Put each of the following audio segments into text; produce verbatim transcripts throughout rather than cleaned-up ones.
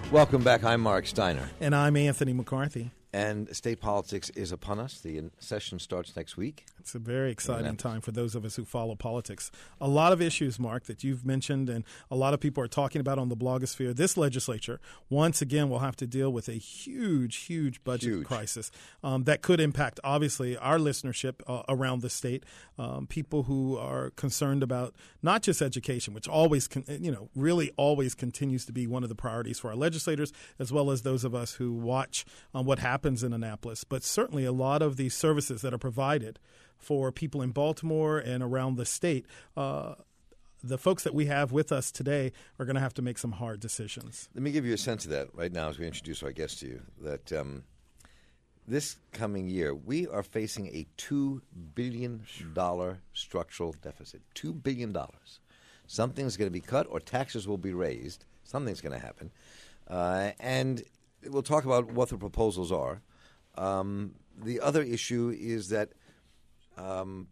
Welcome back. I'm Mark Steiner. And I'm Anthony McCarthy. And state politics is upon us. The session starts next week. It's a very exciting time for those of us who follow politics. A lot of issues, Mark, that you've mentioned and a lot of people are talking about on the blogosphere. This legislature, once again, will have to deal with a huge, huge budget huge. crisis um, that could impact, obviously, our listenership uh, around the state. Um, people who are concerned about not just education, which always, con- you know, really always continues to be one of the priorities for our legislators, as well as those of us who watch um, what happens in Annapolis, but certainly a lot of the services that are provided for people in Baltimore and around the state, uh, the folks that we have with us today are going to have to make some hard decisions. Let me give you a sense of that right now as we introduce our guest to you, that um, this coming year we are facing a two billion dollars structural deficit. two billion dollars. Something's going to be cut or taxes will be raised. Something's going to happen. Uh, and we'll talk about what the proposals are. Um, the other issue is that um,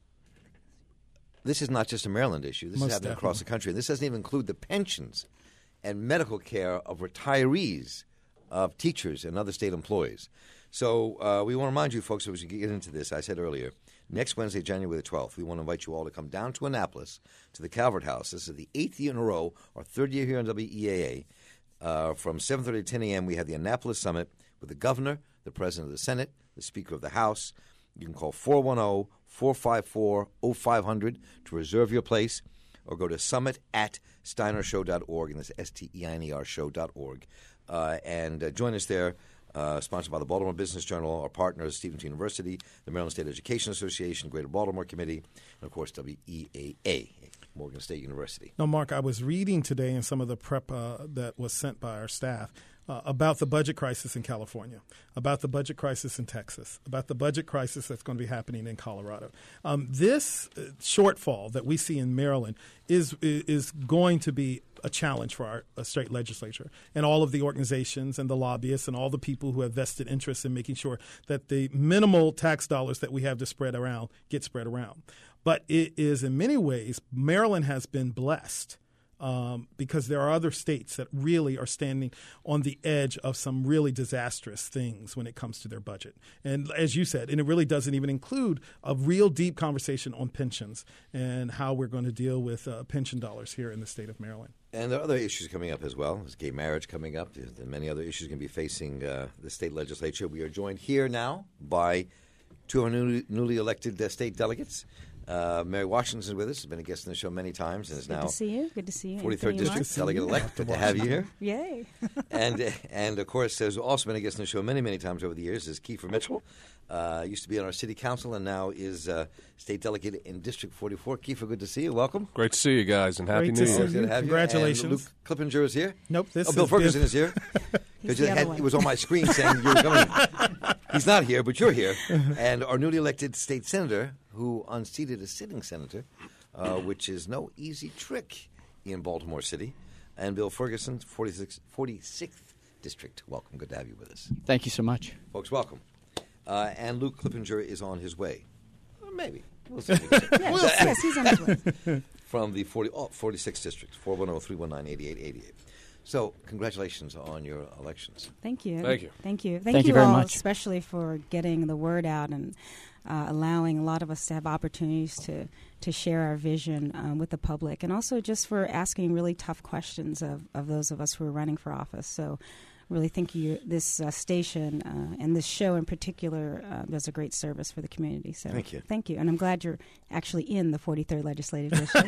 this is not just a Maryland issue. This Most is happening definitely. across the country. And this doesn't even include the pensions and medical care of retirees, of teachers and other state employees. So uh, we want to remind you, folks, as we get into this, I said earlier, next Wednesday, January the twelfth, we want to invite you all to come down to Annapolis, to the Calvert House. This is the eighth year in a row, our third year here on W E A A. Uh, from seven thirty to ten a.m., we have the Annapolis Summit with the governor, the president of the Senate, the Speaker of the House. You can call four one zero, four five four, zero five zero zero to reserve your place, or go to summit at steiner show dot org, and that's S T E I N E R show dot org. Uh, and uh, join us there, uh, sponsored by the Baltimore Business Journal, our partners, Stevens University, the Maryland State Education Association, Greater Baltimore Committee, and, of course, W E A A, Morgan State University. Now, Mark, I was reading today in some of the prep uh, that was sent by our staff uh, about the budget crisis in California, about the budget crisis in Texas, about the budget crisis that's going to be happening in Colorado. Um, this uh, shortfall that we see in Maryland is is going to be a challenge for our uh, state legislature and all of the organizations and the lobbyists and all the people who have vested interest in making sure that the minimal tax dollars that we have to spread around get spread around. But it is in many ways, Maryland has been blessed um, because there are other states that really are standing on the edge of some really disastrous things when it comes to their budget. And as you said, and it really doesn't even include a real deep conversation on pensions and how we're going to deal with uh, pension dollars here in the state of Maryland. And there are other issues coming up as well. There's gay marriage coming up. There's many other issues going to be facing uh, the state legislature. We are joined here now by two of our newly, newly elected uh, state delegates. Uh, Mary Washington is with us. Has been a guest on the show many times, and is Good now to see you. Good to see you. forty-third Anthony District Mark. delegate elect. Good to have you here. Yay. and uh, and of course, has also been a guest on the show many many times over the years. Is Kiefer Mitchell. Uh, used to be on our city council and now is uh, state delegate in District forty-four. Kiefer, good to see you. Welcome. Great to see you guys, and Happy Great New to see Year. you. Good to have you. Congratulations. And Luke Clippinger is here. Nope. This oh, Bill is Ferguson Bill. is here. He's Because the other it one. was on my screen saying you were coming. He's not here, but you're here. And our newly elected state senator, who unseated a sitting senator, uh, which is no easy trick in Baltimore City. And Bill Ferguson, forty-sixth, forty-sixth District. Welcome. Good to have you with us. Thank you so much. Folks, welcome. Uh, and Luke Clippinger is on his way. Or maybe. We'll see. Yes, yes, he's on his way. From the forty, oh, forty-sixth District, four one zero, three one nine, eight eight eight eight. So, congratulations on your elections. Thank you. Thank you. Thank you. Thank, Thank you you very all, much. especially for getting the word out and uh, allowing a lot of us to have opportunities to, to share our vision um, with the public, and also just for asking really tough questions of, of those of us who are running for office. So really think you, this uh, station uh, and this show in particular uh, does a great service for the community. So Thank you. Thank you. And I'm glad you're actually in the forty-third Legislative District.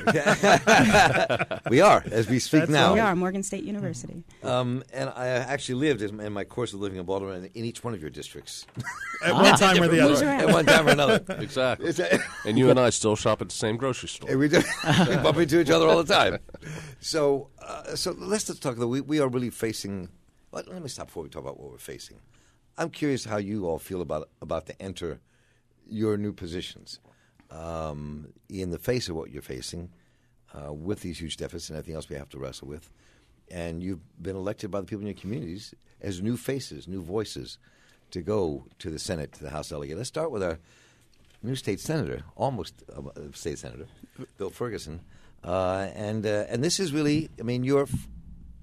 We are, as we speak That's now. We are, Morgan State University. Um, and I actually lived in, in my course of living in Baltimore in, in each one of your districts. At one time or the Who's other. around? At one time or another. Exactly. It's a- And you and I still shop at the same grocery store. we, do, we bump into each other all the time. So, uh, so let's just talk. Though we, we are really facing. Let, let me stop before we talk about what we're facing. I'm curious how you all feel about about to enter your new positions um, in the face of what you're facing uh, with these huge deficits and everything else we have to wrestle with. And you've been elected by the people in your communities as new faces, new voices to go to the Senate, to the House delegate. Let's start with our new state senator, almost uh, state senator, Bill Ferguson. Uh, and uh, and this is really, I mean, you're f-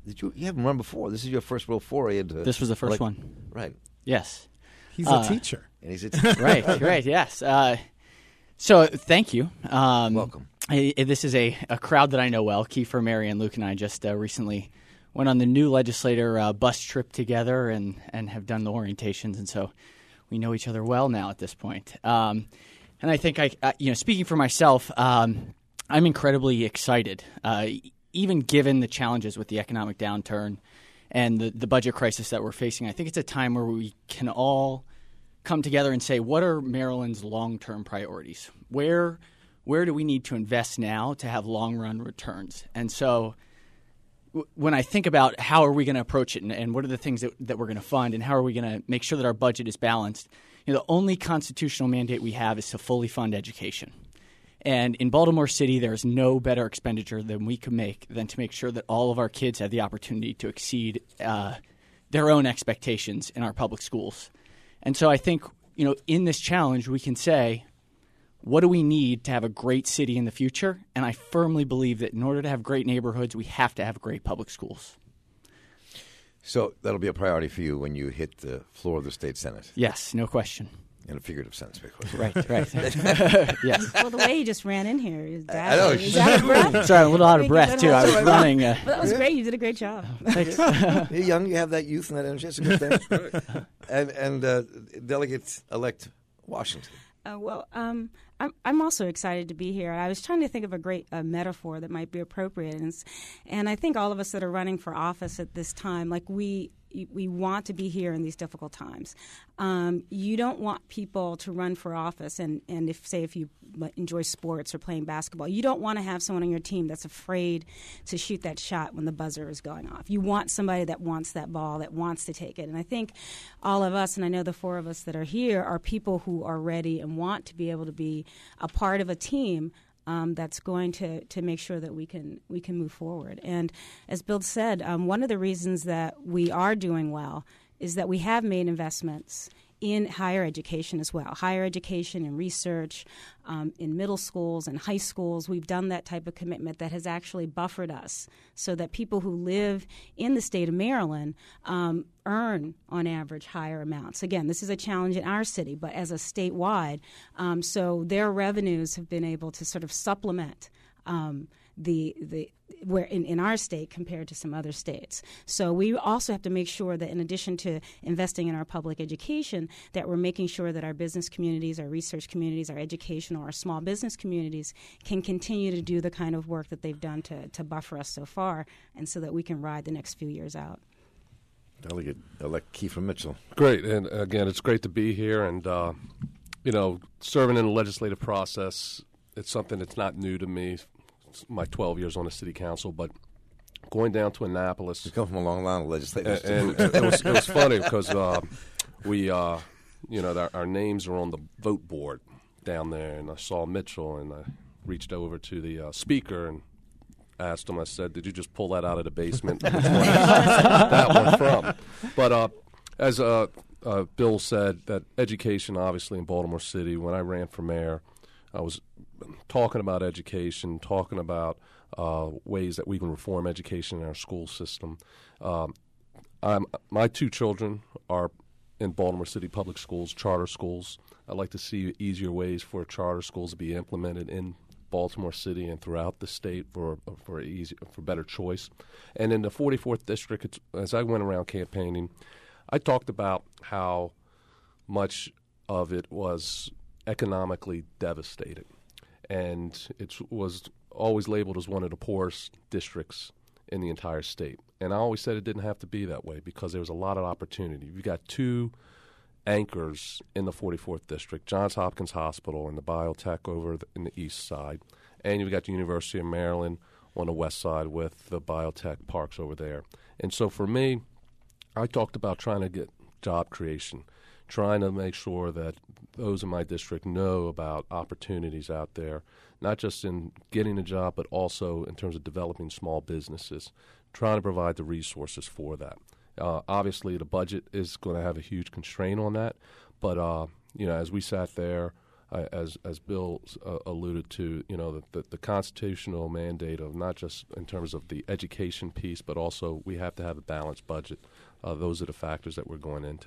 Did you? You haven't run before. This is your first real foray into. This was the first elect- one. Right. Yes. He's Uh, a teacher. And he's a teacher. Right, right, yes. Uh, so thank you. Um, Welcome. I, I- this is a, a crowd that I know well. Kiefer, Mary, and Luke and I just uh, recently went on the new legislator uh, bus trip together and, and have done the orientations, and so we know each other well now at this point. Um, and I think, I, I, you know, speaking for myself, um, I'm incredibly excited, uh, even given the challenges with the economic downturn and the, the budget crisis that we're facing. I think it's a time where we can all come together and say, what are Maryland's long-term priorities? Where where do we need to invest now to have long-run returns? And so w- when I think about how are we going to approach it and, and what are the things that, that we're going to fund and how are we going to make sure that our budget is balanced, you know, the only constitutional mandate we have is to fully fund education. And in Baltimore City, there is no better expenditure than we can make than to make sure that all of our kids have the opportunity to exceed uh, their own expectations in our public schools. And so I think, you know, in this challenge, we can say, what do we need to have a great city in the future? And I firmly believe that in order to have great neighborhoods, we have to have great public schools. So that'll be a priority for you when you hit the floor of the state senate, Yes, no question. in a figurative sense, of course. Right, right. Yes. Well, the way he just ran in here is I know. dazzling. He's out of breath. Sorry, I'm a little out of breath, too. I was running. Uh, Well, that was great. You did a great job. thanks. You're young. You have that youth and that energy. That's a good thing. and and uh, Delegate-elect Washington. Uh, well, um, I'm, I'm also excited to be here. I was trying to think of a great uh, metaphor that might be appropriate, and, it's- and I think all of us that are running for office at this time, like we we want to be here in these difficult times. Um, you don't want people to run for office, and, and if say if you enjoy sports or playing basketball, you don't want to have someone on your team that's afraid to shoot that shot when the buzzer is going off. You want somebody that wants that ball, that wants to take it. And I think all of us, and I know the four of us that are here, are people who are ready and want to be able to be a part of a team Um, that's going to, to make sure that we can we can move forward. And as Bill said, um, one of the reasons that we are doing well is that we have made investments in higher education as well, higher education and research um, in middle schools and high schools. We've done that type of commitment that has actually buffered us so that people who live in the state of Maryland um, earn, on average, higher amounts. Again, this is a challenge in our city, but as a statewide, um, so their revenues have been able to sort of supplement um, the the where in, in our state compared to some other states. So we also have to make sure that in addition to investing in our public education, that we're making sure that our business communities, our research communities, our educational, our small business communities can continue to do the kind of work that they've done to, to buffer us so far, and so that we can ride the next few years out. Delegate-elect Kiefer Mitchell. Great, and again, it's great to be here, and uh, you know, serving in the legislative process, it's something that's not new to me. It's my twelve years on the city council, but going down to Annapolis, You come from a long line of legislators. and, and it was it was funny because uh, we, uh, you know, our, our names are on the vote board down there, and I saw Mitchell, and I reached over to the uh, speaker and asked him. I said, "Did you just pull that out of the basement? Which one is that one from?" But uh, as uh, uh, Bill said, that education, obviously in Baltimore City, when I ran for mayor, I was talking about education, talking about uh, ways that we can reform education in our school system. Um, I'm, my two children are in Baltimore City public schools, charter schools. I'd like to see easier ways for charter schools to be implemented in Baltimore City and throughout the state for for easy for better choice. And in the forty-fourth district, it's, as I went around campaigning, I talked about how much of it was economically devastated, and it was always labeled as one of the poorest districts in the entire state. And I always said it didn't have to be that way because there was a lot of opportunity. You've got two anchors in the forty-fourth district, Johns Hopkins Hospital and the biotech over the, in the east side, and you've got the University of Maryland on the west side with the biotech parks over there. And so for me, I talked about trying to get job creation, trying to make sure that those in my district know about opportunities out there, not just in getting a job, but also in terms of developing small businesses, trying to provide the resources for that. Uh, obviously, the budget is going to have a huge constraint on that, but uh, you know, as we sat there, uh, as as Bill uh, alluded to, you know, the, the, the constitutional mandate of not just in terms of the education piece, but also we have to have a balanced budget. Uh, those are the factors that we're going into.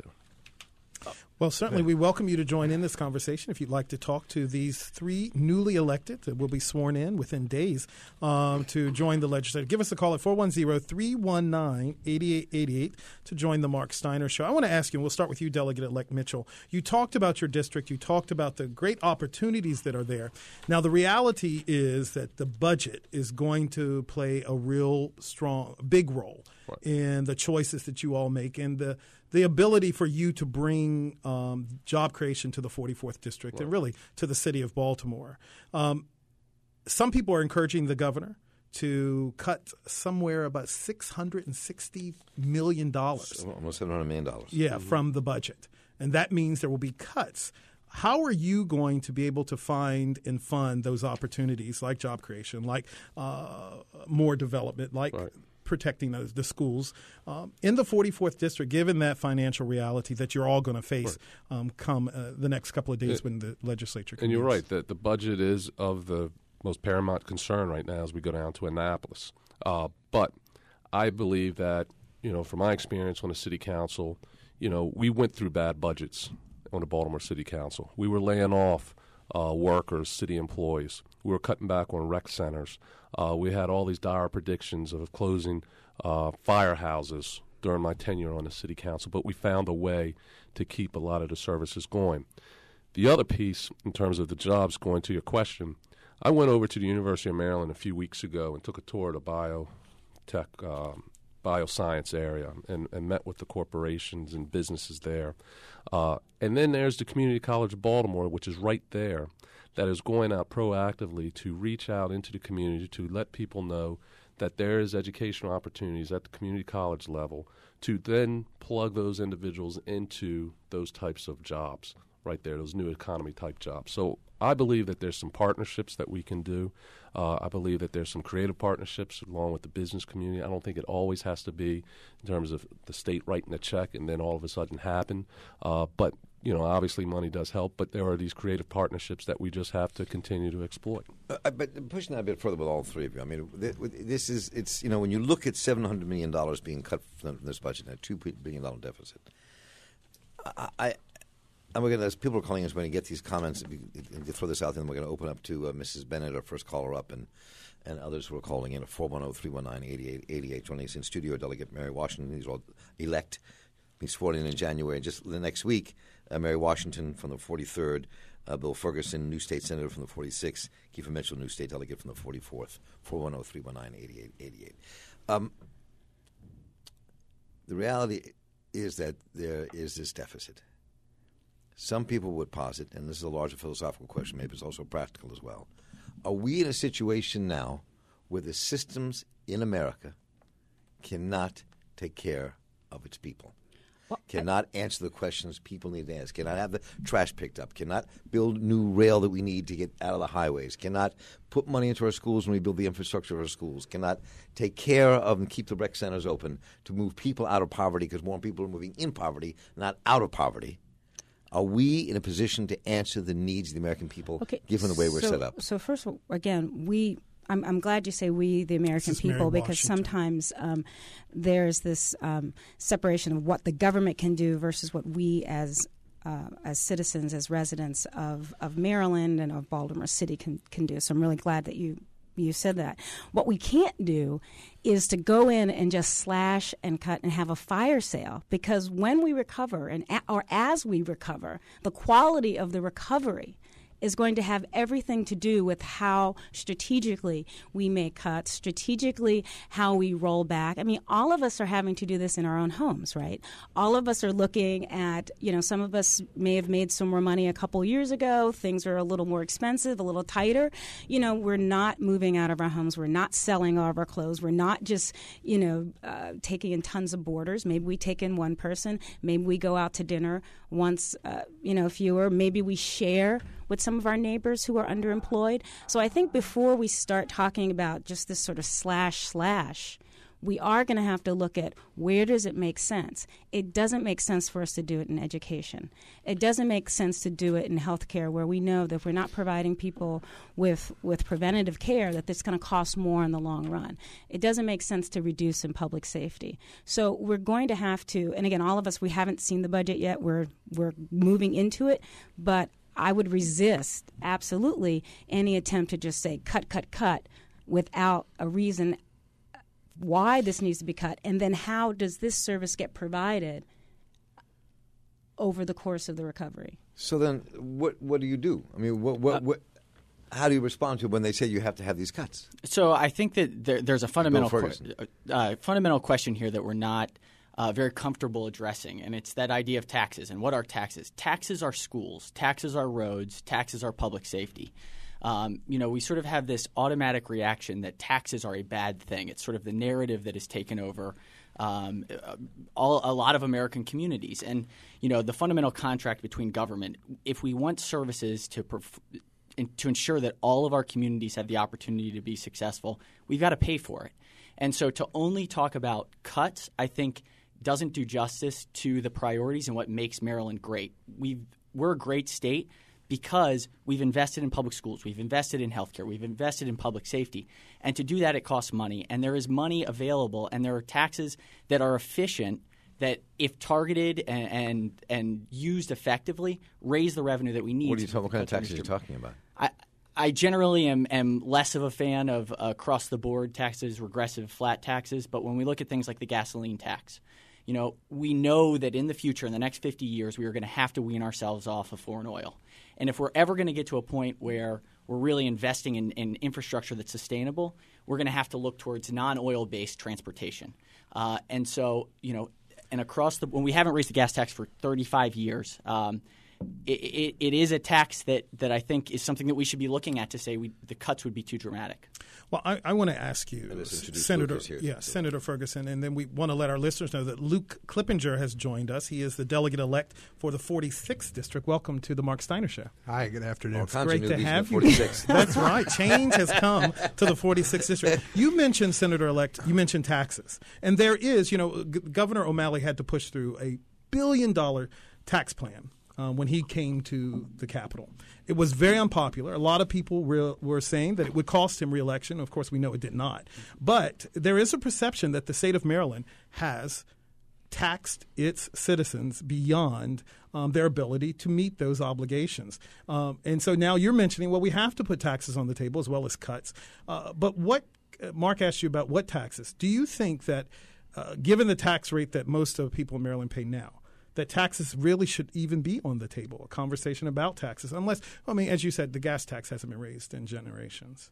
Well, certainly we welcome you to join in this conversation if you'd like to talk to these three newly elected that will be sworn in within days um, to join the legislature. Give us a call at four one zero, three one nine, eight eight eight eight to join the Mark Steiner Show. I want to ask you, and we'll start with you, Delegate-elect Mitchell. You talked about your district. You talked about the great opportunities that are there. Now, the reality is that the budget is going to play a real strong, big role right. in the choices that you all make and the the ability for you to bring um, job creation to the forty-fourth District right. and really to the city of Baltimore. Um, some people are encouraging the governor to cut somewhere about six hundred sixty million dollars. Almost seven hundred million dollars. Yeah, mm-hmm. from the budget. And that means there will be cuts. How are you going to be able to find and fund those opportunities like job creation, like uh, more development, like right. protecting those, the schools um, in the forty-fourth District, given that financial reality that you're all going to face right. um, come uh, the next couple of days it, when the legislature convenes? And you're right, that the budget is of the most paramount concern right now as we go down to Annapolis. Uh, but I believe that, you know, from my experience on the city council, you know, we went through bad budgets on the Baltimore City Council. We were laying off uh, workers, city employees. We were cutting back on rec centers. Uh, we had all these dire predictions of closing uh, firehouses during my tenure on the city council, but we found a way to keep a lot of the services going. The other piece, in terms of the jobs, going to your question, I went over to the University of Maryland a few weeks ago and took a tour of the biotech, um, bioscience area and, and met with the corporations and businesses there. Uh, and then there's the Community College of Baltimore, which is right there, that is going out proactively to reach out into the community to let people know that there is educational opportunities at the community college level to then plug those individuals into those types of jobs right there, those new economy type jobs. So I believe that there's some partnerships that we can do. Uh, I believe that there's some creative partnerships along with the business community. I don't think it always has to be in terms of the state writing a check and then all of a sudden happen. Uh, but, you know, obviously money does help, but there are these creative partnerships that we just have to continue to exploit. Uh, but pushing that a bit further with all three of you, I mean, this is, it's, you know, when you look at seven hundred million dollars being cut from this budget and a two billion dollars deficit, I, I And we're going to, as people are calling us, we're going to get these comments, and throw this out there, and we're going to open up to uh, Missus Bennett, our first caller up, and, and others who are calling in at four one zero, three one nine, eight eight eight eight. Joining us in studio, Delegate Mary Washington. These are all elect, being sworn in in January. Just the next week, uh, Mary Washington from the forty-third, uh, Bill Ferguson, new state senator from the forty-sixth, Kiefer Mitchell, new state delegate from the forty-fourth, four one zero, three one nine, eight eight eight eight. Um, the reality is that there is this deficit. Some people would posit, and this is a larger philosophical question, maybe it's also practical as well, are we in a situation now where the systems in America cannot take care of its people, well, cannot I, answer the questions people need to ask, cannot have the trash picked up, cannot build new rail that we need to get out of the highways, cannot put money into our schools when we build the infrastructure of our schools, cannot take care of and keep the rec centers open to move people out of poverty because more people are moving in poverty, not out of poverty. Are we in a position to answer the needs of the American people, okay, given the way we're so, set up? So first of all, again, we I'm, I'm glad you say we, the American people, because sometimes um, there's this um, separation of what the government can do versus what we as uh, as citizens, as residents of, of Maryland and of Baltimore City can, can do. So I'm really glad that you you said that. What we can't do is to go in and just slash and cut and have a fire sale, because when we recover and a, or as we recover, the quality of the recovery is going to have everything to do with how strategically we make cuts, strategically how we roll back. I mean, all of us are having to do this in our own homes, right? All of us are looking at, you know, some of us may have made some more money a couple years ago. Things are a little more expensive, a little tighter. You know, we're not moving out of our homes. We're not selling all of our clothes. We're not just, you know, uh, taking in tons of boarders. Maybe we take in one person. Maybe we go out to dinner once, uh, you know, fewer. Maybe we share with some of our neighbors who are underemployed. So I think before we start talking about just this sort of slash slash, we are going to have to look at where does it make sense. It doesn't make sense for us to do it in education. It doesn't make sense to do it in healthcare, where we know that if we're not providing people with with preventative care, that it's going to cost more in the long run. It doesn't make sense to reduce in public safety. So we're going to have to, and again, all of us, we haven't seen the budget yet. We're we're moving into it, but I would resist absolutely any attempt to just say cut, cut, cut without a reason why this needs to be cut, and then how does this service get provided over the course of the recovery. So then what what do you do? I mean, what what, uh, what how do you respond to when they say you have to have these cuts? So I think that there, there's a fundamental qu- uh, fundamental question here that we're not uh, very comfortable addressing, and it's that idea of taxes. And what are taxes? Taxes are schools. Taxes are roads. Taxes are public safety. Um, you know, we sort of have this automatic reaction that taxes are a bad thing. It's sort of the narrative that has taken over um, all, a lot of American communities. And, you know, the fundamental contract between government, if we want services to perf- in, to ensure that all of our communities have the opportunity to be successful, we've got to pay for it. And so to only talk about cuts, I think, doesn't do justice to the priorities and what makes Maryland great. We've, we're a great state because we've invested in public schools, we've invested in healthcare, we've invested in public safety. And to do that, it costs money. And there is money available, and there are taxes that are efficient that, if targeted and and, and used effectively, raise the revenue that we need. What are you talking? What kind of taxes are you talking about? I, I generally am, am less of a fan of across-the-board taxes, regressive flat taxes. But when we look at things like the gasoline tax, you know, we know that in the future, in the next fifty years, we are going to have to wean ourselves off of foreign oil. And if we're ever going to get to a point where we're really investing in, in infrastructure that's sustainable, we're going to have to look towards non-oil-based transportation. Uh, and so, you know, and across the – when we haven't raised the gas tax for thirty-five years, um, it, it, it is a tax that, that I think is something that we should be looking at to say we, the cuts would be too dramatic. Well, I, I want to ask you, Senator, here, yeah, Senator Ferguson, and then we want to let our listeners know that Luke Clippinger has joined us. He is the delegate-elect for the forty-sixth District. Welcome to the Mark Steiner Show. Hi, good afternoon. It's great to have you. That's right. Change has come to the forty-sixth District. You mentioned, Senator-elect, you mentioned taxes. And there is, you know, G- Governor O'Malley had to push through a billion-dollar tax plan Uh, when he came to the Capitol. It was very unpopular. A lot of people re- were saying that it would cost him re-election. Of course, we know it did not. But there is a perception that the state of Maryland has taxed its citizens beyond um, their ability to meet those obligations. Um, and so now you're mentioning, well, we have to put taxes on the table as well as cuts. Uh, but what – Mark asked you about what taxes. Do you think that uh, given the tax rate that most of people in Maryland pay now, that taxes really should even be on the table, a conversation about taxes, unless, I mean, as you said, the gas tax hasn't been raised in generations?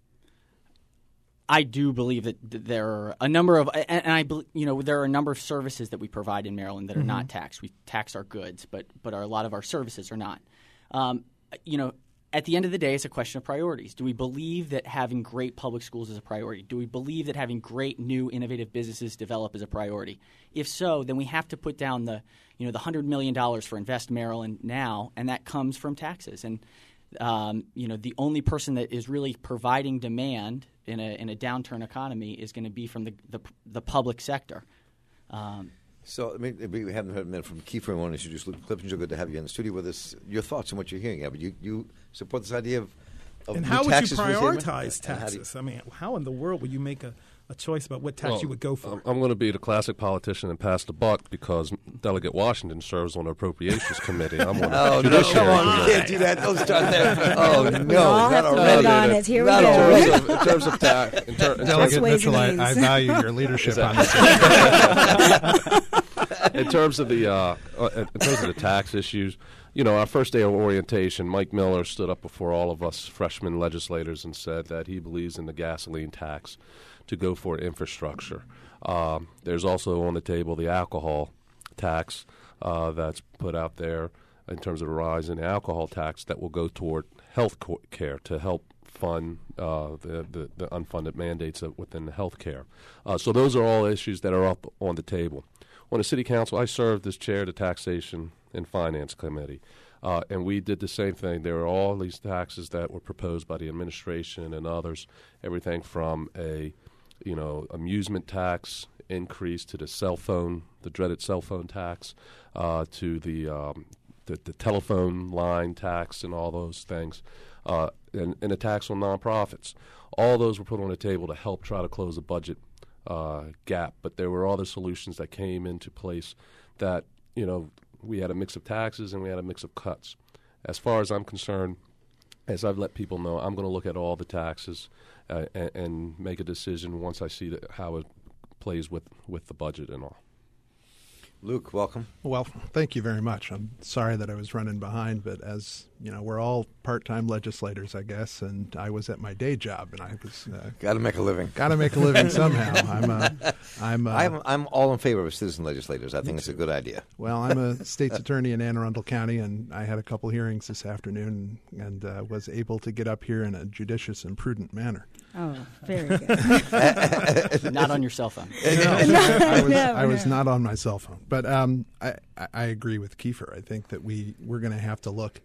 I do believe that there are a number of, and I, you know, there are a number of services that we provide in Maryland that are mm-hmm. not taxed. We tax our goods, but but our, a lot of our services are not. Um, you know, at the end of the day, it's a question of priorities. Do we believe that having great public schools is a priority? Do we believe that having great new innovative businesses develop is a priority? If so, then we have to put down the, you know, the one hundred million dollars for Invest Maryland now, and that comes from taxes. And, um, you know, the only person that is really providing demand in a in a downturn economy is going to be from the, the, the public sector. Um So, I mean, we haven't heard a minute from Kiefer. I want to introduce Luke Clippinger. Good to have you in the studio with us. Your thoughts on what you're hearing, Abby? You, you support this idea of, of and new how would taxes you for the state of prioritize Maryland? taxes? You, I mean, how in the world would you make a, a choice about what tax well, you would go for? I'm going to be the classic politician and pass the buck because Delegate Washington serves on the Appropriations Committee. I'm on the Oh, no, Judiciary come on. Committee. You can't do that. Don't start there. Oh, no. We all Not have to already. vote on it. Here we Not go. already. In terms of, in terms of tax, in ter- in Delegate terms, Ways Mitchell, I, and I means. value your leadership on this. in terms of the uh, uh, in terms of the tax issues, you know, our first day of orientation, Mike Miller stood up before all of us freshman legislators and said that he believes in the gasoline tax to go for infrastructure. Um, there's also on the table the alcohol tax uh, that's put out there in terms of a rise in the alcohol tax that will go toward health co- care to help fund uh, the, the, the unfunded mandates of, within the health care. Uh, so those are all issues that are up on the table. On the City Council, I served as chair of the Taxation and Finance Committee, uh, and we did the same thing. There are all these taxes that were proposed by the administration and others, everything from a you know, amusement tax increase to the cell phone, the dreaded cell phone tax, uh, to the, um, the the telephone line tax and all those things, uh, and, and a tax on nonprofits. All those were put on the table to help try to close the budget uh, gap. But there were other solutions that came into place that, you know, we had a mix of taxes and we had a mix of cuts. As far as I'm concerned, as I've let people know, I'm going to look at all the taxes uh, and, and make a decision once I see that, how it plays with, with the budget and all. Luke, welcome. Well, thank you very much. I'm sorry that I was running behind, but as you know, we're all part-time legislators, I guess, and I was at my day job, and I was uh, got to make a living. Got to make a living somehow. I'm, uh, I'm, uh, I'm, I'm all in favor of citizen legislators. I think it's a good idea. Well, I'm a state's attorney in Anne Arundel County, and I had a couple hearings this afternoon, and uh, was able to get up here in a judicious and prudent manner. Oh, very good. Not on your cell phone. No, I, I was, No, I was no. not on my cell phone. But um, I, I- I agree with Kiefer. I think that we, we're going to have to look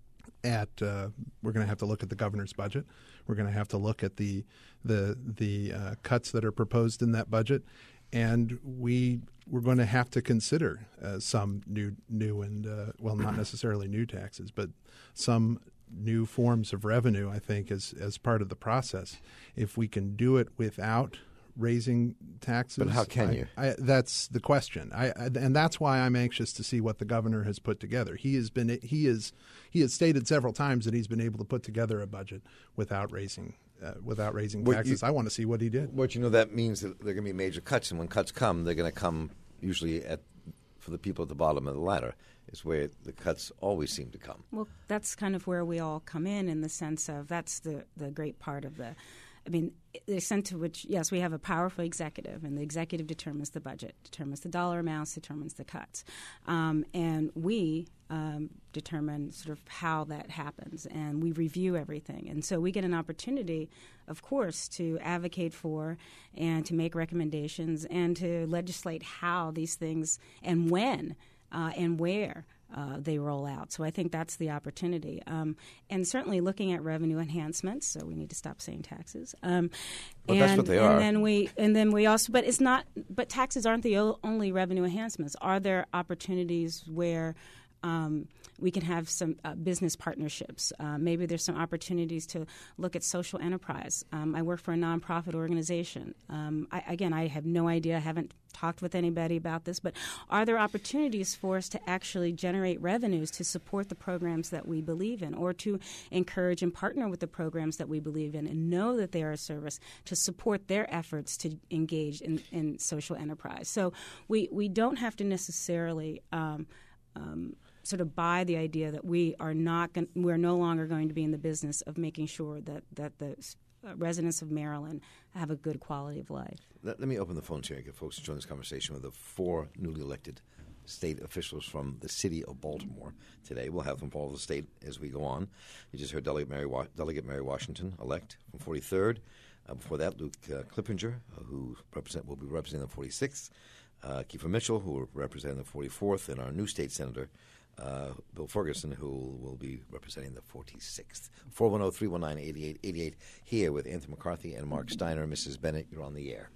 at uh, we're going to have to look at the governor's budget. We're going to have to look at the the the uh, cuts that are proposed in that budget, and we we're going to have to consider uh, some new new and uh, well, not necessarily new taxes, but some new forms of revenue. I think as as part of the process, if we can do it without raising taxes. But how can I- you? I, that's the question. I, I and that's why I'm anxious to see what the governor has put together. He has been he is he has stated several times that he's been able to put together a budget without raising uh, without raising Well, taxes. you- I want to see what he did. What you know, that means that there are going to be major cuts, and when cuts come, they're going to come usually at for the people at the bottom of the ladder. Is where the cuts always seem to come. Well, that's kind of where we all come in, in the sense of that's the, the great part of the, I mean, the extent to which, yes, we have a powerful executive, and the executive determines the budget, determines the dollar amounts, determines the cuts. Um, and we um, determine sort of how that happens, and we review everything. And so we get an opportunity, of course, to advocate for and to make recommendations and to legislate how these things and when Uh, and where uh, they roll out. So I think that's the opportunity. Um, and certainly looking at revenue enhancements, so we need to stop saying taxes. Um, Well, and, that's what they and are. Then we, and then we also, but it's not, but taxes aren't the o- only revenue enhancements. Are there opportunities where um, we can have some uh, business partnerships? Uh, maybe there's some opportunities to look at social enterprise. Um, I work for a nonprofit organization. Um, I, again, I have no idea. I haven't talked with anybody about this, but are there opportunities for us to actually generate revenues to support the programs that we believe in, or to encourage and partner with the programs that we believe in and know that they are a service to support their efforts to engage in, in social enterprise? So we, we don't have to necessarily um, um, sort of buy the idea that we are not gon- we're no longer going to be in the business of making sure that, that the uh, residents of Maryland have a good quality of life. Let, let me open the phones here and get folks to join this conversation with the four newly elected state officials from the city of Baltimore today. We'll have them follow the state as we go on. You just heard Delegate Mary, Wa- Delegate Mary Washington, elect from forty-third. Uh, before that, Luke uh, Clippinger, uh, who represent will be representing the forty-sixth. Uh, Kiefer Mitchell, who will represent the forty-fourth, and our new state senator, uh, Bill Ferguson, who will be representing the forty-sixth. four one zero, three one nine, eight eight eight eight, here with Anthony McCarthy and Mark Steiner. Missus Bennett, you're on the air.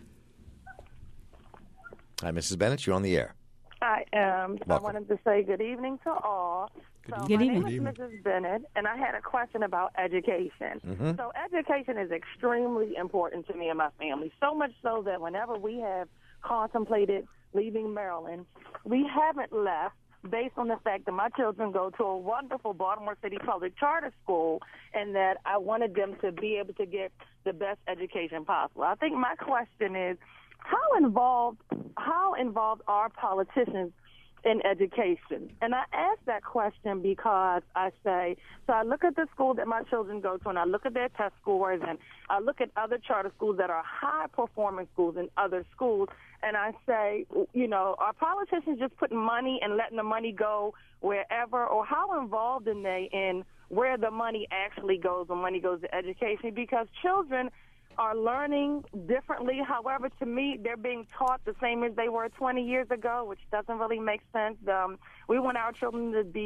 Hi, Missus Bennett, you're on the air. I am. Welcome. I wanted to say good evening to all. Good so Good my evening. name is Missus Bennett, and I had a question about education. Mhm. So education is extremely important to me and my family, so much so that whenever we have contemplated leaving Maryland, we haven't left based on the fact that my children go to a wonderful Baltimore City public charter school, and that I wanted them to be able to get the best education possible. I think my question is, how involved how involved are politicians in education? And I ask that question because I say, so I look at the school that my children go to, and I look at their test scores, and I look at other charter schools that are high-performing schools in other schools, and I say, you know, are politicians just putting money and letting the money go wherever, or how involved are they in where the money actually goes when money goes to education? Because children are learning differently. However, to me, they're being taught the same as they were twenty years ago, which doesn't really make sense. Um, we want our children to be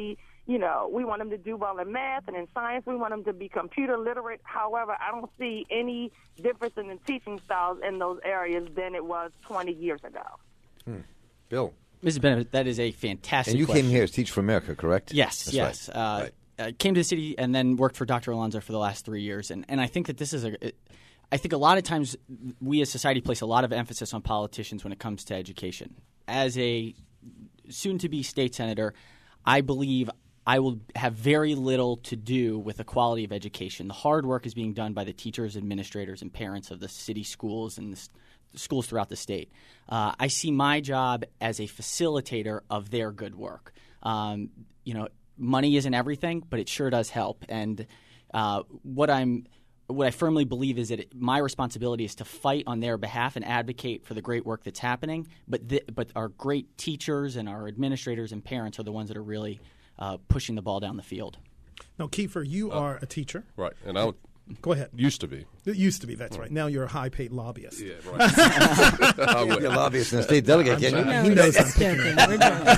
you know, we want them to do well in math and in science. We want them to be computer literate. However, I don't see any difference in the teaching styles in those areas than it was twenty years ago. Hmm. Bill. Missus Bennett, that is a fantastic And you question. came here as Teach for America, correct? Yes, That's yes. Right. Uh, right. Uh, came to the city and then worked for Doctor Alonso for the last three years. And, and I think that this is a – I think a lot of times we as society place a lot of emphasis on politicians when it comes to education. As a soon-to-be state senator, I believe I will have very little to do with the quality of education. The hard work is being done by the teachers, administrators, and parents of the city schools and the schools throughout the state. Uh, I see my job as a facilitator of their good work. Um, you know, money isn't everything, but it sure does help. And uh, what I'm what I firmly believe is that it, my responsibility is to fight on their behalf and advocate for the great work that's happening. But the, but our great teachers and our administrators and parents are the ones that are really uh, pushing the ball down the field. Now, Kiefer, you Uh, are a teacher. Right, and I would, Go ahead. used to be. It used to be, that's right. Now you're a high-paid lobbyist. Yeah, right. I would. You're a lobbyist and a state delegate, can you? No, He we're knows just I'm joking. We're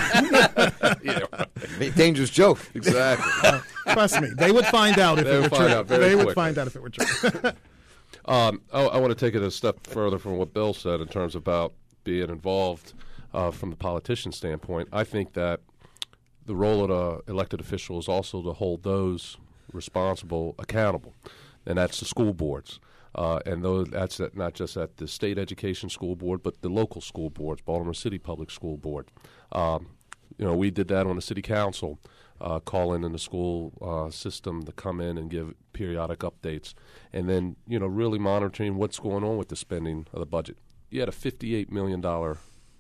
joking. Yeah, right. Dangerous joke. Exactly. Trust me, they would find out if They it would were find true. out very They would quickly. find out if it were true. Um, I, I want to take it a step further from what Bill said in terms about being involved uh, from the politician standpoint. I think that the role of the elected official is also to hold those responsible accountable, and that's the school boards. Uh, and those, that's at, not just at the state education school board, but the local school boards, Baltimore City Public School Board. Um, you know, we did that on the city council, uh, calling in the school uh, system to come in and give periodic updates, and then, you know, really monitoring what's going on with the spending of the budget. You had a fifty-eight million dollars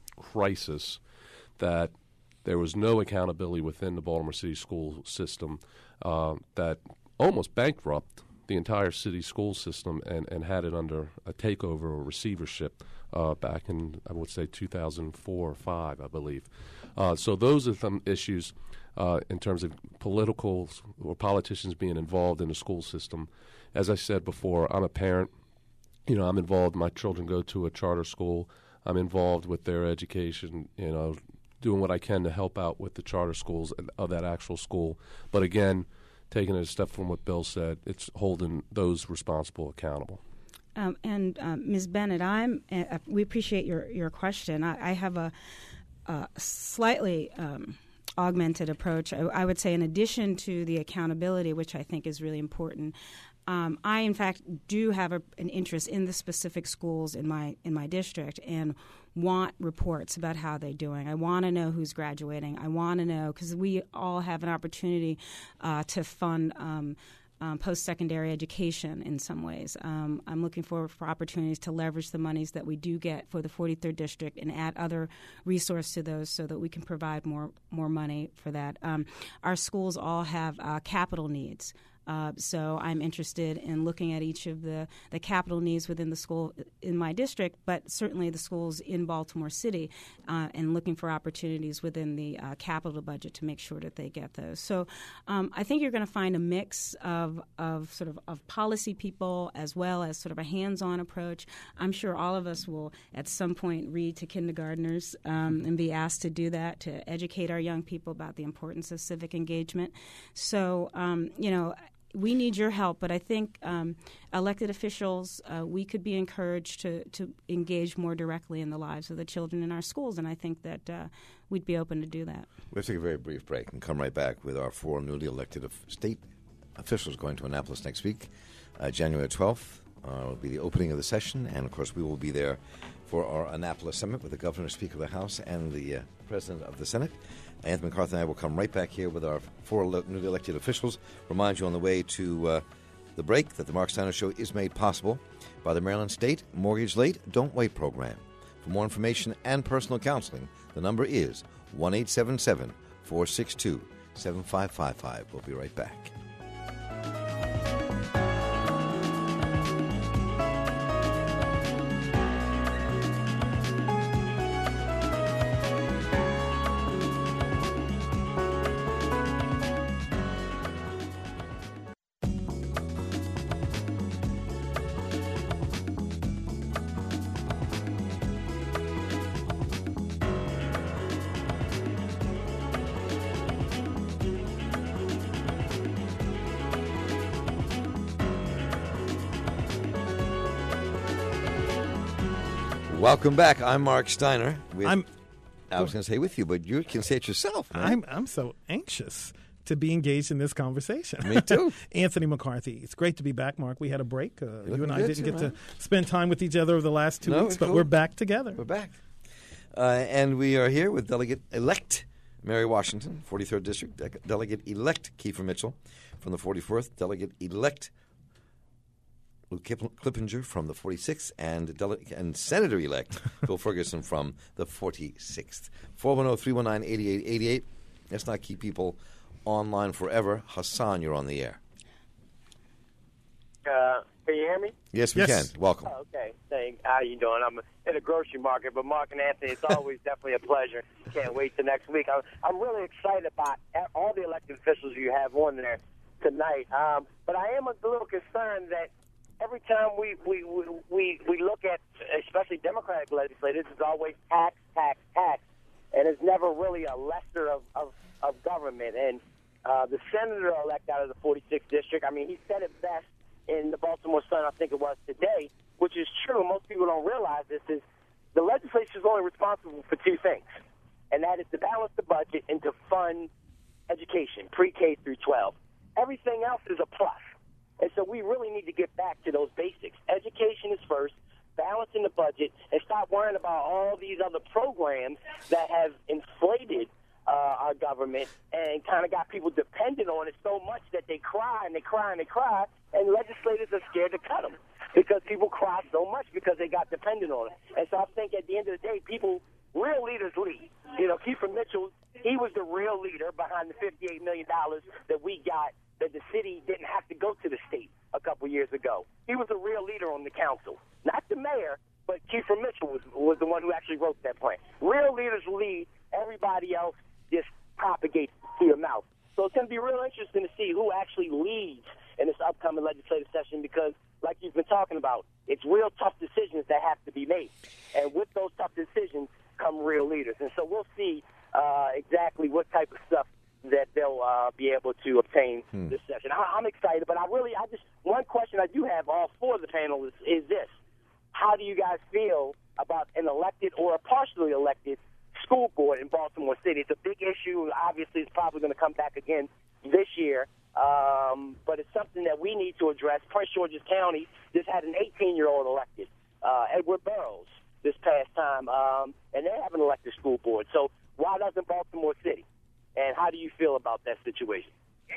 crisis that there was no accountability within the Baltimore City school system uh, that almost bankrupt the entire city school system and, and had it under a takeover or receivership uh, back in, I would say, two thousand four or five, I believe. Uh, so those are some issues uh, in terms of political or politicians being involved in the school system. As I said before, I'm a parent. You know, I'm involved. My children go to a charter school. I'm involved with their education, you know, doing what I can to help out with the charter schools of that actual school. But again, taking it a step from what Bill said, it's holding those responsible accountable. Um, and um, Miz Bennett, I'm. Uh, we appreciate your your question. I, I have a, a slightly um, augmented approach. I, I would say, in addition to the accountability, which I think is really important, um, I in fact do have a, an interest in the specific schools in my in my district and want reports about how they're doing. I want to know who's graduating. I want to know, because we all have an opportunity uh, to fund um, um, post-secondary education in some ways. Um, I'm looking forward for opportunities to leverage the monies that we do get for the forty-third District and add other resources to those so that we can provide more, more money for that. Um, our schools all have uh, capital needs. Uh, so I'm interested in looking at each of the, the capital needs within the school in my district, but certainly the schools in Baltimore City, uh, and looking for opportunities within the uh, capital budget to make sure that they get those. So um, I think you're going to find a mix of, of sort of, of policy people as well as sort of a hands-on approach. I'm sure all of us will at some point read to kindergartners um, and be asked to do that, to educate our young people about the importance of civic engagement. So, um, you know, we need your help, but I think um, elected officials, uh, we could be encouraged to, to engage more directly in the lives of the children in our schools, and I think that uh, we'd be open to do that. We'll take a very brief break and come right back with our four newly elected of state officials going to Annapolis next week. Uh, January twelfth uh, will be the opening of the session, and, of course, we will be there for our Annapolis Summit with the Governor, Speaker of the House, and the uh, President of the Senate. Anthony McCarthy and I will come right back here with our four newly elected officials. Remind you on the way to uh, the break that the Mark Steiner Show is made possible by the Maryland State Mortgage Late Don't Wait program. For more information and personal counseling, the number is one eight seven seven, four six two, seven five five five. We'll be right back. Welcome back. I'm Mark Steiner. With, I'm. I was going to say with you, but you can say it yourself. Man. I'm. I'm so anxious to be engaged in this conversation. Me too. Anthony McCarthy. It's great to be back, Mark. We had a break. Uh, you and I didn't too, get man. to spend time with each other over the last two No, weeks, it's but cool. we're back together. We're back. Uh, and we are here with Delegate-elect Mary Washington, forty-third District, De- Delegate-elect Kiefer Mitchell from the forty-fourth, Delegate-elect Lou Kip- Clippinger from the forty-sixth, and, Dele- and Senator-elect Bill Ferguson from the forty-sixth. four one zero, three one nine, eight eight eight eight. Let's not keep people online forever. Hassan, you're on the air. Uh, can you hear me? Yes, we Yes. can. Welcome. Oh, okay. Thanks. How you doing? I'm in a grocery market, but Mark and Anthony, it's always definitely a pleasure. Can't wait till next week. I'm, I'm really excited about all the elected officials you have on there tonight. Um, but I am a little concerned that every time we, we, we, we, we look at, especially Democratic legislators, it's always tax, tax, tax. And it's never really a lesser of, of, of government. And uh, the senator-elect out of the forty-sixth District, I mean, he said it best in the Baltimore Sun, I think it was today, which is true. Most people don't realize this, is the legislature is only responsible for two things, and that is to balance the budget and to fund education, pre-K through twelve. Everything else is a plus. And so we really need to get back to those basics. Education is first, balancing the budget, and stop worrying about all these other programs that have inflated uh, our government and kind of got people dependent on it so much that they cry and they cry and they cry, and legislators are scared to cut them because people cry so much because they got dependent on it. And so I think at the end of the day, people, real leaders lead. You know, Kiefer Mitchell, he was the real leader behind the fifty-eight million dollars that we got, that the city didn't have to go to the state a couple years ago. He was a real leader on the council. Not the mayor, but Kiefer Mitchell was, was the one who actually wrote that plan. Real leaders lead. Everybody else just propagates to your mouth. So it's going to be real interesting to see who actually leads in this upcoming legislative session because, like you've been talking about, it's real tough decisions that have to be made. And with those tough decisions come real leaders. And so we'll see uh, exactly what type of stuff that they'll uh, be able to obtain hmm. this session. I, I'm excited, but I really, I just, one question I do have all four of the panelists is this. How do you guys feel about an elected or a partially elected school board in Baltimore City? It's a big issue. Obviously, it's probably going to come back again this year, um, but it's something that we need to address. Prince George's County just had an eighteen-year-old elected, uh, Edward Burroughs, this past time, um, and they have an elected school board. So why doesn't Baltimore City? And how do you feel about that situation?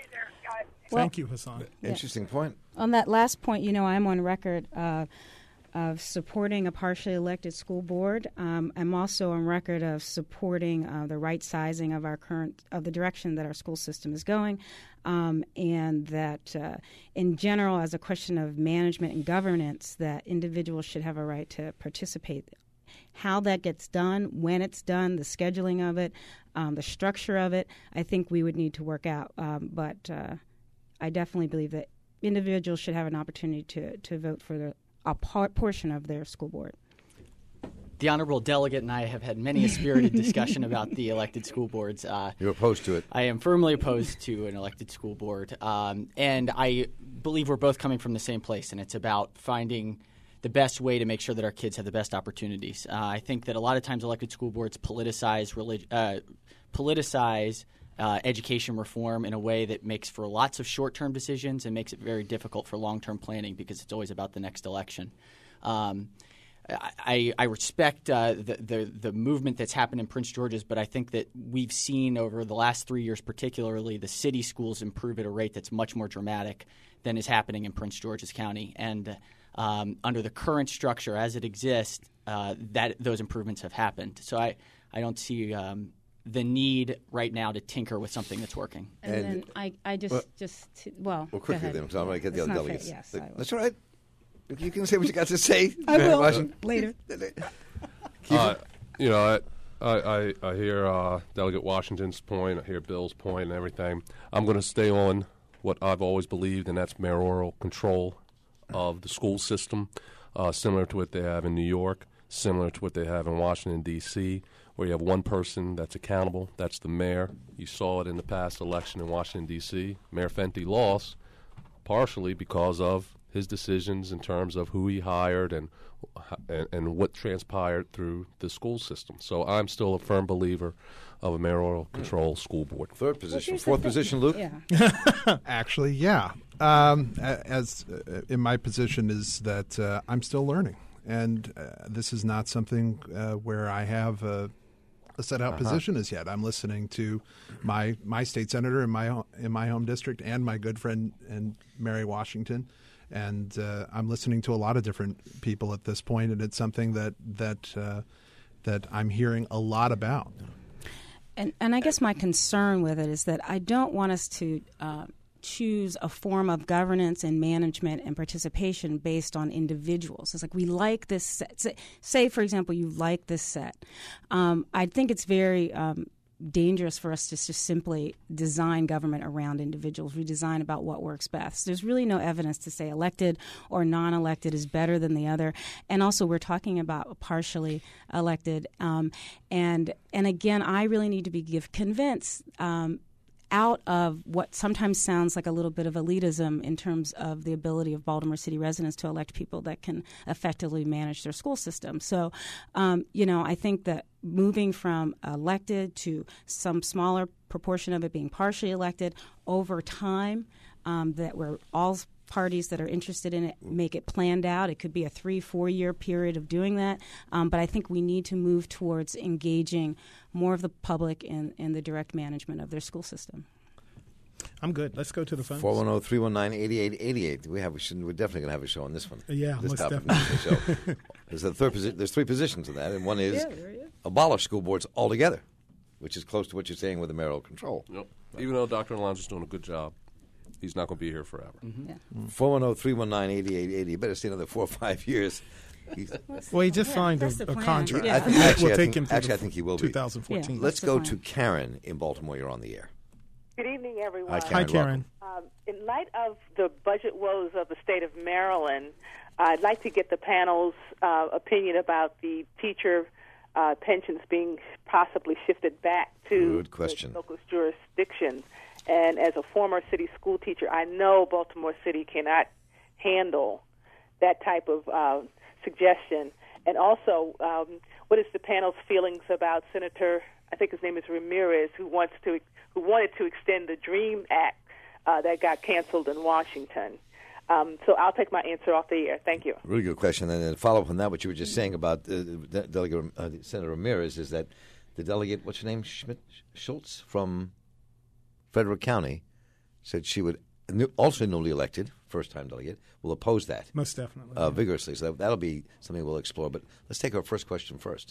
Well, Thank you, Hassan. Yeah. Interesting point. On that last point, you know, I'm on record uh, of supporting a partially elected school board. Um, I'm also on record of supporting uh, the right sizing of our current, of the direction that our school system is going, um, and that uh, in general, as a question of management and governance, that individuals should have a right to participate. How that gets done, when it's done, the scheduling of it, um, the structure of it, I think we would need to work out. Um, but uh, I definitely believe that individuals should have an opportunity to, to vote for the, a part, portion of their school board. The Honorable Delegate and I have had many a spirited discussion about the elected school boards. Uh, You're opposed to it. I am firmly opposed to an elected school board. Um, and I believe we're both coming from the same place, and it's about finding the best way to make sure that our kids have the best opportunities. Uh, I think that a lot of times elected school boards politicize relig- uh, politicize uh, education reform in a way that makes for lots of short-term decisions and makes it very difficult for long-term planning because it's always about the next election. Um, I, I respect uh, the, the the movement that's happened in Prince George's, but I think that we've seen over the last three years particularly the city schools improve at a rate that's much more dramatic than is happening in Prince George's County. And Um, under the current structure as it exists, uh, that those improvements have happened. So I, I don't see um, the need right now to tinker with something that's working. And, and then I, I just, well, just well, well quickly then, because I'm going to get the it's other not delegates. fair. Yes, But I will. that's all right. You can say what you got to say. I will Washington. later. Uh, you know, I, I, I hear uh, Delegate Washington's point, I hear Bill's point and everything. I'm going to stay on what I've always believed, and that's mayoral control of the school system, uh, similar to what they have in New York, similar to what they have in Washington, D C, where you have one person that's accountable. That's the mayor. You saw it in the past election in Washington, D C. Mayor Fenty lost partially because of his decisions in terms of who he hired and, and and what transpired through the school system. So I'm still a firm believer of a mayoral control school board. Third position. Fourth position, Luke? Yeah. Actually, yeah. Um, a- as uh, in my position is that uh, I'm still learning, and uh, this is not something uh, where I have a, a set out Uh-huh. position as yet. I'm listening to my my state senator in my ho- in my home district and my good friend and Mary Washington, and uh, I'm listening to a lot of different people at this point, and it's something that that uh, that I'm hearing a lot about. And, and I guess my concern with it is that I don't want us to uh, choose a form of governance and management and participation based on individuals. It's like we like this set. Say, say for example, you like this set. Um, I think it's very um, dangerous for us to just simply design government around individuals. We design about what works best. There's really no evidence to say elected or non-elected is better than the other. And also, we're talking about partially elected. Um, and and again, I really need to be give, convinced um, out of what sometimes sounds like a little bit of elitism in terms of the ability of Baltimore City residents to elect people that can effectively manage their school system. So, um, you know, I think that moving from elected to some smaller proportion of it being partially elected over time, um, that we're all parties that are interested in it make it planned out. It could be a three, four-year period of doing that. Um, but I think we need to move towards engaging more of the public in, in the direct management of their school system. I'm good. Let's go to the phones. four one zero, three one nine, eight eight eight eight. We have, we should, we're definitely going to have a show on this one. Yeah, this most topic definitely. of the show. There's, a third posi- there's three positions in that, and one is Yeah, there he is. abolish school boards altogether, which is close to what you're saying with the mayoral control. Yep. Even though Doctor Alonso's doing a good job, he's not going to be here forever. Yeah. four one zero, three one nine, eight eight eight eight. You better stay another four or five years. He's- Well, he just Yeah, signed a, that's the a plan. contract. Yeah. I think- actually, we'll I take think- him to actually, the I think he will be. twenty fourteen. Yeah. Let's That's the go plan. to Karen in Baltimore. You're on the air. Good evening, everyone. Hi, Hi, Karen. Karen. Um, in light of the budget woes of the state of Maryland, I'd like to get the panel's uh, opinion about the teacher uh, pensions being possibly shifted back to Good question. the local jurisdictions. And as a former city school teacher, I know Baltimore City cannot handle that type of uh, suggestion. And also, um, what is the panel's feelings about Senator, I think his name is Ramirez, who wants to, who wanted to extend the DREAM Act uh, that got canceled in Washington? Um, so I'll take my answer off the air. Thank you. Really good question. And then follow up on that, what you were just saying about uh, De- Delegate uh, Senator Ramirez is that the delegate, what's her name, Schmidt Schultz from Frederick County, said she would, also newly elected, first-time delegate, will oppose that Most definitely. uh, vigorously. So that'll be something we'll explore. But let's take our first question first.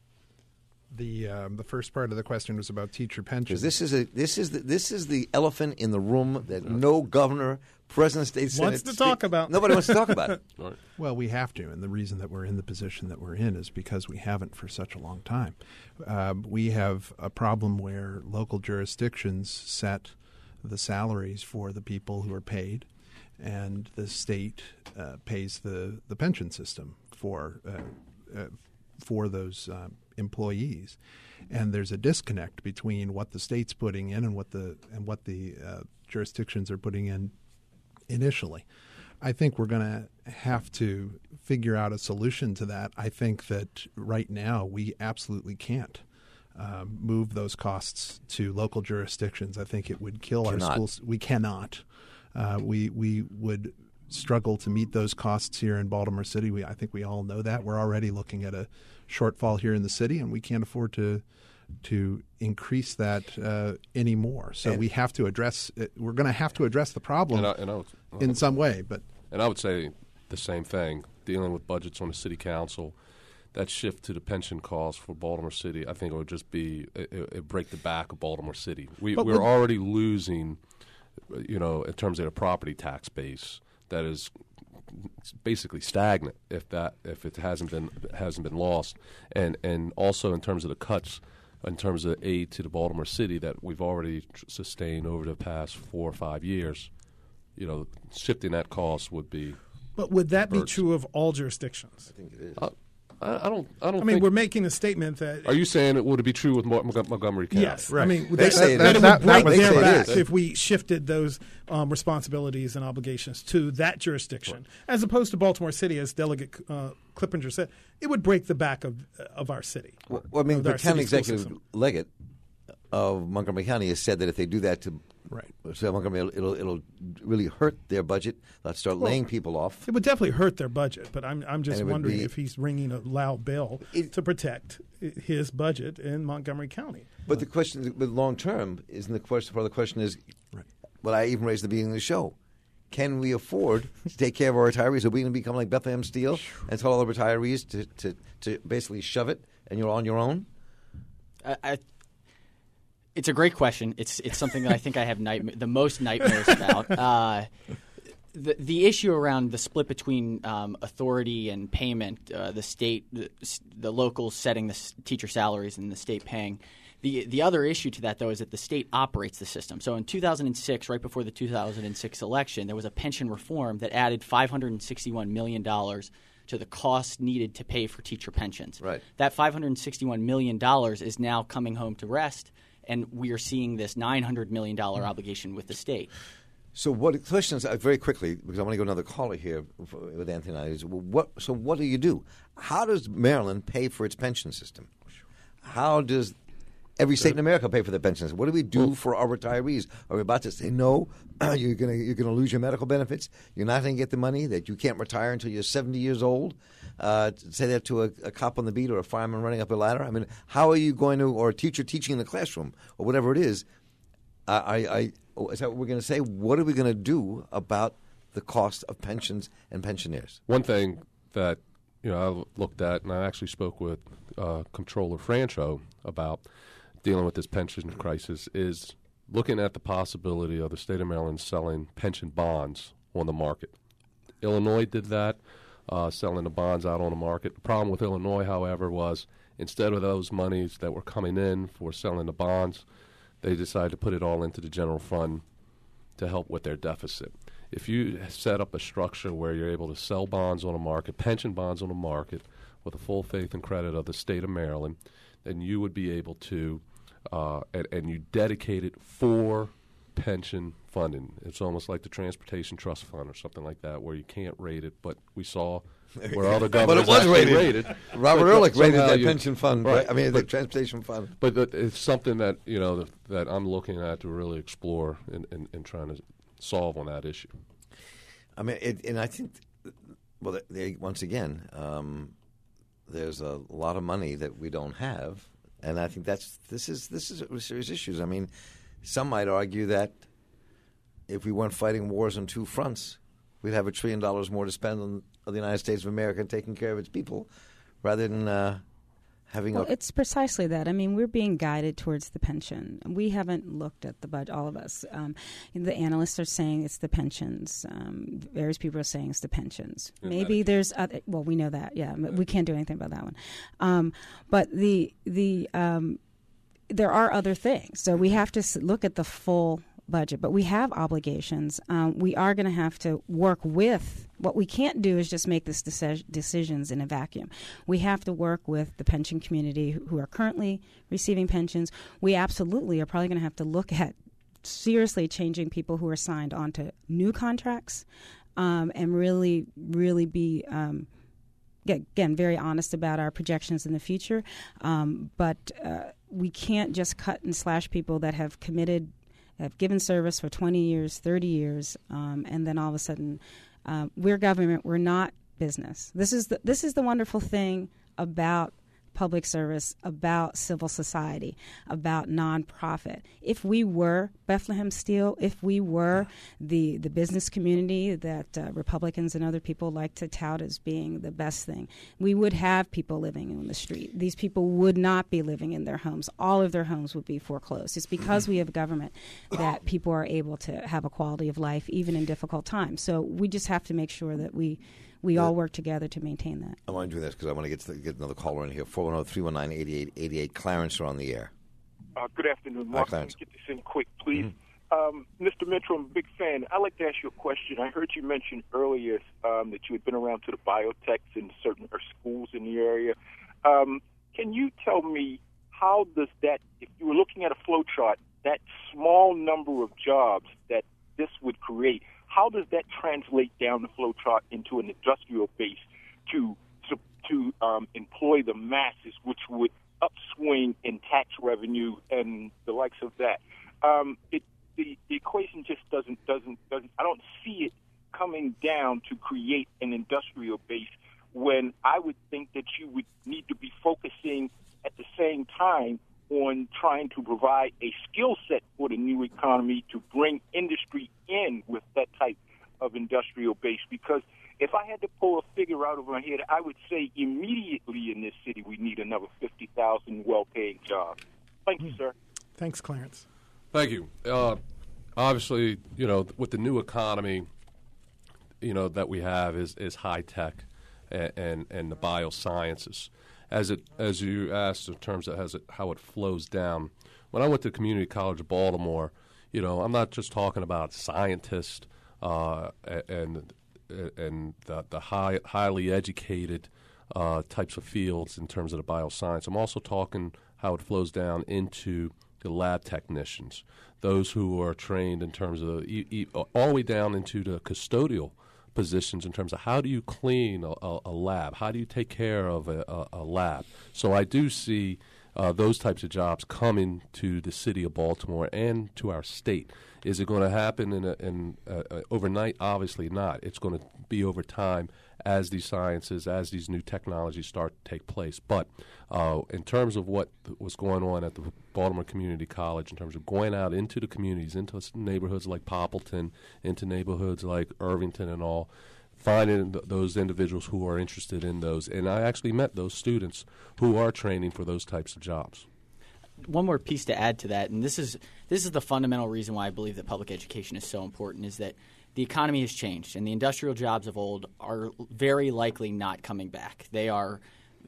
The um, the first part of the question was about teacher pensions. Because this is a this is the, this is the elephant in the room that no governor, president, state senate Wants to talk about. Nobody wants to talk about it. Right. Well, we have to, and the reason that we're in the position that we're in is because we haven't for such a long time. Um, we have a problem where local jurisdictions set the salaries for the people who are paid, and the state uh, pays the, the pension system for uh, uh, for those uh, employees. And there's a disconnect between what the state's putting in and what the and what the uh, jurisdictions are putting in initially. I think we're going to have to figure out a solution to that. I think that right now we absolutely can't um, move those costs to local jurisdictions. I think it would kill Cannot. our schools. We cannot. Uh, we we would struggle to meet those costs here in Baltimore City. We I think we all know that. We're already looking at a shortfall here in the city, and we can't afford to to increase that uh, anymore. So And- we have to address. It. We're going to have to address the problem And I, and I would, in some way. But And I would say the same thing, dealing with budgets on the city council. That shift to the pension costs for Baltimore City, I think it would just be it, it break the back of Baltimore City. We, But we're would- already losing, you know, in terms of the property tax base. That is basically stagnant if that if it hasn't been hasn't been lost, and and also in terms of the cuts, in terms of aid to the Baltimore City that we've already tr- sustained over the past four or five years. You know, shifting that cost would be. But would that be Birds. true of all jurisdictions? I think it is. Uh, I, I don't. I don't. I mean, think, we're making a statement that. Are you saying it would it be true with Mo- Mo- Montgomery County? Yes, Right. I mean They that, say it that, is. that, That- it would that break was- their they say it back is. if we shifted those um, responsibilities and obligations to that jurisdiction, as opposed to Baltimore City, as Delegate uh, Clippinger said. It would break the back of of our city. Well, I mean, of the our county city school executive system. Leggett of Montgomery County has said that if they do that to Right. so Montgomery, it'll, it'll, it'll really hurt their budget. They'll start Well, laying people off. It would definitely hurt their budget, but I'm I'm just And it would wondering be- if he's ringing a loud bell It- to protect i- his budget in Montgomery County. But the question, but long term, isn't the question? Part of the question is, Right. what I even raised at the beginning of the show: can we afford to take care of our retirees? Are we going to become like Bethlehem Steel and tell all the retirees to, to, to basically shove it and you're on your own? I, I, it's a great question. It's it's something that I think I have night, the most nightmares about. Uh, the the issue around the split between um, authority and payment, uh, the state, the, the locals setting the s- teacher salaries and the state paying. The the other issue to that, though, is that the state operates the system. So in two thousand six, right before the two thousand six election, there was a pension reform that added five hundred sixty-one million dollars to the cost needed to pay for teacher pensions. Right. That five hundred sixty-one million dollars is now coming home to rest, and we are seeing this nine hundred million dollars obligation with the state. So what the question is, uh, very quickly, because I want to go another caller here for, with Anthony and I, is well, what, so what do you do? How does Maryland pay for its pension system? How does every state in America pay for their pensions? What do we do for our retirees? Are we about to say, no, you're going to you're gonna lose your medical benefits, you're not going to get the money, that you can't retire until you're seventy years old? Uh, say that to a, a cop on the beat or a fireman running up a ladder? I mean, how are you going to, or a teacher teaching in the classroom, or whatever it is, I, I, I is that what we're going to say? What are we going to do about the cost of pensions and pensioners? One thing that you know I looked at, and I actually spoke with uh, Comptroller Francho about dealing with this pension crisis, is looking at the possibility of the state of Maryland selling pension bonds on the market. Illinois did that, uh, selling the bonds out on the market. The problem with Illinois, however, was instead of those monies that were coming in for selling the bonds, they decided to put it all into the general fund to help with their deficit. If you set up a structure where you're able to sell bonds on the market, pension bonds on the market, with the full faith and credit of the state of Maryland, then you would be able to, uh, and, and you dedicate it for pension funding. It's almost like the Transportation Trust Fund or something like that, where you can't rate it, but we saw where other But governments it was actually rated. rated. Robert But Ehrlich rated somehow that you- pension fund. Right. I mean, the But- transportation fund. But that it's something that you know that, that I'm looking at to really explore and, and, and trying to solve on that issue. I mean, it, and I think, well, they, once again, um, there's a lot of money that we don't have, and I think that's this is this is a serious issues. I mean, some might argue that if we weren't fighting wars on two fronts, we'd have a trillion dollars more to spend on, on the United States of America and taking care of its people, rather than uh, having Well, a. it's precisely that. I mean, we're being guided towards the pension. We haven't looked at the budget, all of us. Um, the analysts are saying it's the pensions. Um, various people are saying it's the pensions. And Maybe Medicaid. there's other, well, we know that, yeah. We can't do anything about that one. Um, but the, the, um, there are other things. So we have to s- look at the full budget, but we have obligations. Um, we are going to have to work with. What we can't do is just make these deci- decisions in a vacuum. We have to work with the pension community who, who are currently receiving pensions. We absolutely are probably going to have to look at seriously changing people who are signed onto new contracts, um, and really, really be. Um, Again, very honest about our projections in the future, um, but uh, we can't just cut and slash people that have committed, have given service for twenty years, thirty years, um, and then all of a sudden, uh, we're government, we're not business. This is the, this is the wonderful thing about public service, about civil society, about nonprofit. If we were Bethlehem Steel, if we were the, the business community that uh, Republicans and other people like to tout as being the best thing, we would have people living on the street. These people would not be living in their homes. All of their homes would be foreclosed. It's because we have government that people are able to have a quality of life even in difficult times. So we just have to make sure that we We all work together to maintain that. I want to do this because I want to get to the, get another caller in here. four one zero, three one nine, eight eight eight eight. Clarence, are on the air. Uh, good afternoon, Hi, Mark. Let me Clarence. get this in quick, please. Um, Mister Mitchell, I'm a big fan. I'd like to ask you a question. I heard you mention earlier um, that you had been around to the biotechs in certain or schools in the area. Um, can you tell me how does that, if you were looking at a flow chart, that small number of jobs that this would create, how does that translate down the flow chart into an industrial base to to, to um, employ the masses, which would upswing in tax revenue and the likes of that? Um, it, the, the equation just doesn't doesn't doesn't. I don't see it coming down to create an industrial base when I would think that you would need to be focusing at the same time on trying to provide a skill set for the new economy to bring industry in with that type of industrial base. Because if I had to pull a figure out of my head, I would say immediately in this city we need another fifty thousand well-paying jobs. Thank you, sir. Thanks, Clarence. Thank you. Uh, obviously, you know, with the new economy, you know, that we have is, is high tech and, and, and the biosciences. As it as you asked in terms of as it, how it flows down, when I went to Community College of Baltimore, you know, I'm not just talking about scientists uh, and and the, the high, highly educated uh, types of fields in terms of the bioscience. I'm also talking how it flows down into the lab technicians, those who are trained in terms of e- e- all the way down into the custodial positions in terms of how do you clean a, a, a lab, how do you take care of a, a, a lab. So I do see uh, those types of jobs coming to the city of Baltimore and to our state. Is it going to happen in, a, in uh, uh, overnight? Obviously not. It's going to be over time as these sciences, as these new technologies start to take place. But uh, in terms of what was going on at the Baltimore Community College, in terms of going out into the communities, into neighborhoods like Poppleton, into neighborhoods like Irvington and all, finding th- those individuals who are interested in those. And I actually met those students who are training for those types of jobs. One more piece to add to that, and this is this is the fundamental reason why I believe that public education is so important, is that the economy has changed, and the industrial jobs of old are very likely not coming back. They are,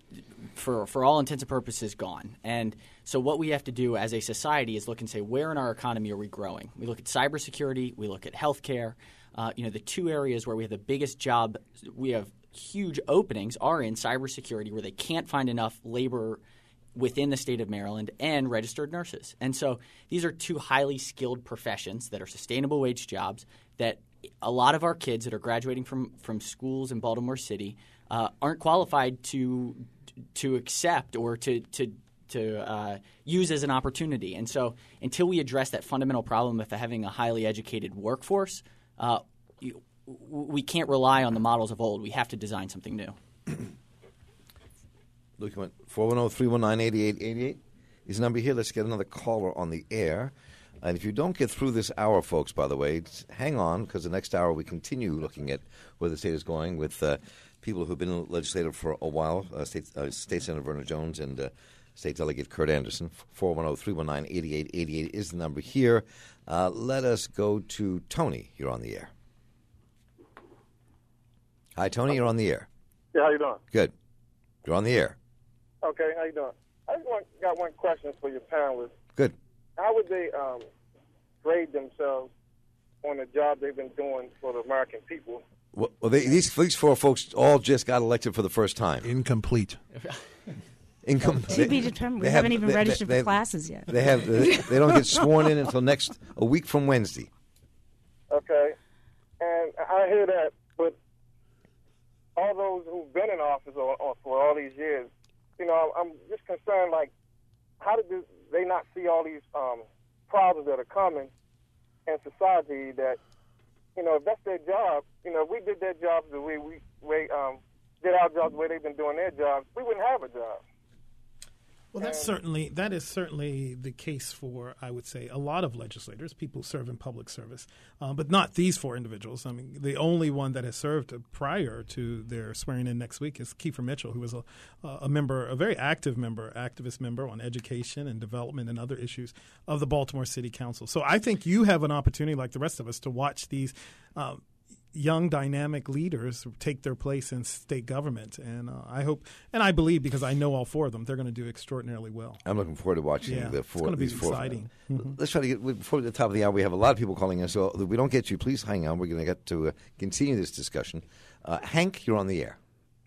for for all intents and purposes, gone. And so what we have to do as a society is look and say, where in our economy are we growing? We look at cybersecurity, we look at healthcare. Uh, you know, the two areas where we have the biggest job, we have huge openings are in cybersecurity, where they can't find enough labor within the state of Maryland, and registered nurses. And so these are two highly skilled professions that are sustainable wage jobs that a lot of our kids that are graduating from, from schools in Baltimore City uh, aren't qualified to to accept or to to to uh, use as an opportunity. And so until we address that fundamental problem of having a highly educated workforce, uh, you, we can't rely on the models of old. We have to design something new. Luke, four one zero, three one nine, eight eight eight eight is the number here. Let's get another caller on the air. And if you don't get through this hour, folks, by the way, hang on, because the next hour we continue looking at where the state is going with uh, people who've been legislative for a while, uh, State, uh, State Senator Verna Jones and uh, State Delegate Kurt Anderson. four one zero, three one nine, eight eight eight eight is the number here. Uh, let us go to Tony. You're on the air. Hi, Tony. You're on the air. Yeah, how you doing? Good. You're on the air. Okay, how you doing? I just want, got one question for your panelists. Good. How would they um, grade themselves on the job they've been doing for the American people? Well, well they, these, these four folks all just got elected for the first time. Incomplete. Income to be determined. We haven't even they, registered they, for classes yet. They have. They, they don't get sworn in until next a week from Wednesday. Okay, and I hear that, but all those who've been in office or, or for all these years, you know, I'm just concerned. Like, how did they not see all these um, problems that are coming in society? That, you know, if that's their job, you know, if we did their jobs the way we, we um, did our jobs the way they've been doing their jobs, we wouldn't have a job. Well, that's certainly that is certainly the case for, I would say, a lot of legislators, people who serve in public service, uh, but not these four individuals. I mean, the only one that has served prior to their swearing in next week is Kiefer Mitchell, who was a, a member, a very active member, activist member on education and development and other issues of the Baltimore City Council. So I think you have an opportunity, like the rest of us, to watch these. Um, young, dynamic leaders take their place in state government. And uh, I hope, and I believe, because I know all four of them, they're going to do extraordinarily well. I'm looking forward to watching yeah, the four. It's going to be these four. exciting. Mm-hmm. Let's try to get before the top of the hour. We have a lot of people calling us, so if we don't get you, please hang on. We're going to get to uh, continue this discussion. Uh, Hank, you're on the air.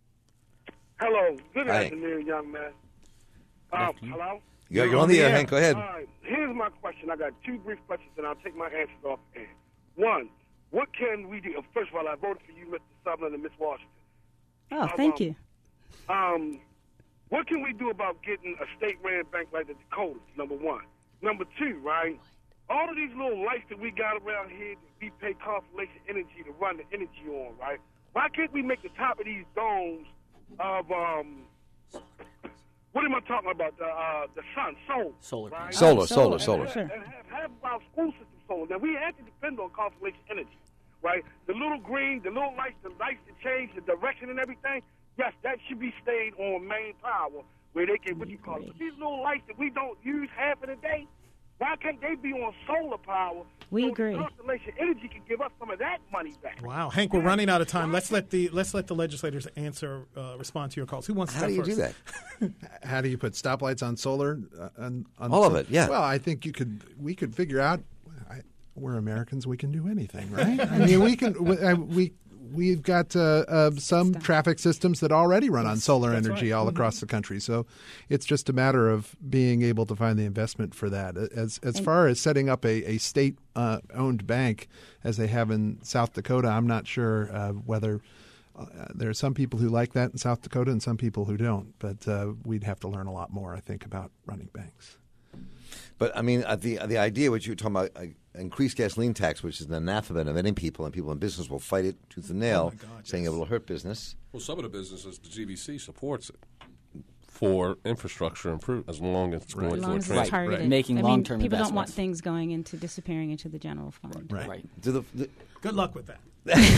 Hello. Good Hi. afternoon, young man. Um, hello? Yeah, you're on the air, Hank. Go ahead. All right. Here's my question. I got two brief questions, and I'll take my answers off air. One, what can we do? First of all, I voted for you, Mister Sutherland and Miss Washington. Oh, thank um, you. Um, what can we do about getting a state-ran bank like the Dakotas, number one? Number two, right, all of these little lights that we got around here that we pay Constellation Energy to run the energy on, right, why can't we make the top of these domes of, um, what am I talking about, the, uh, the sun, solar? Solar. Right? Solar, Oh, solar, solar. solar. Sure. And have, have our school system solar. Now, we have to depend on Constellation Energy, right? The little green, the little lights, the lights that change the direction and everything, yes, that should be stayed on main power where they can, what you call it. But these little lights that we don't use half of the day, why can't they be on solar power? We so agree. Constellation Energy can give us some of that money back. Wow, Hank, we're running out of time. Let's let the let's let the legislators answer, uh, respond to your calls. Who wants to How start do you first? do that? How do you put stoplights on solar? Uh, on, on All of sol- it, yeah. Well, I think you could. We could figure out. I, we're Americans. We can do anything, right? I mean, we can. We, I, we we've got uh, uh, some traffic systems that already run on solar That's energy right. all Mm-hmm. across the country. So it's just a matter of being able to find the investment for that. As as far as setting up a, a state uh, owned bank, as they have in South Dakota, I'm not sure uh, whether. Uh, there are some people who like that in South Dakota and some people who don't, but uh, we'd have to learn a lot more, I think, about running banks. But I mean, uh, the the idea which you were talking about, uh, increased gasoline tax, which is an anathema to many people, and people in business will fight it tooth and nail, Oh, my God, saying yes. it will hurt business. Well, some of the businesses, the G B C supports it for infrastructure improvement as long as it's Right. going As through long a as trans- it's targeted. Right. Making I mean, long-term people don't want investments. things going into disappearing into the general fund. Right. Right. Do the, the, Good luck with that.